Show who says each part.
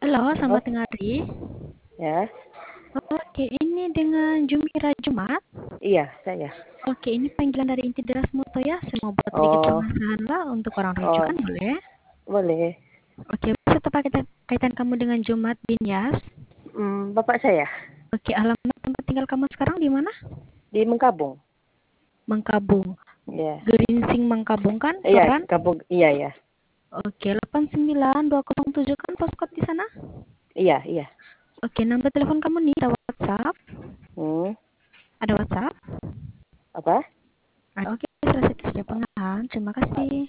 Speaker 1: Halo,
Speaker 2: Oh,
Speaker 1: selamat hari.
Speaker 2: ya.
Speaker 1: Oke, ini dengan Jumira Jumat.
Speaker 2: Iya, saya.
Speaker 1: Oke, ini panggilan dari Inti Deras Moto ya. Saya mau buat sedikit
Speaker 2: Oh,
Speaker 1: permasalahan lah untuk orang
Speaker 2: oh,
Speaker 1: rujukan, boleh?
Speaker 2: boleh.
Speaker 1: Oke, bisa tepat kaitan kamu dengan Jumat bin Yas.
Speaker 2: Bapak saya
Speaker 1: Oke, alamat tempat tinggal kamu sekarang di mana?
Speaker 2: di Mengkabung.
Speaker 1: Mengkabung.
Speaker 2: Iya.
Speaker 1: Gerinsing Mengkabung kan,
Speaker 2: Iya,
Speaker 1: Soran?
Speaker 2: Kabung. Iya, ya.
Speaker 1: Oke, 89207 kan postcode di sana?
Speaker 2: Iya, iya.
Speaker 1: Oke, nomor telepon kamu nih ada WhatsApp?
Speaker 2: Hmm,
Speaker 1: Ada WhatsApp?
Speaker 2: apa?
Speaker 1: Oke, selesai saja pengenalan. Terima kasih.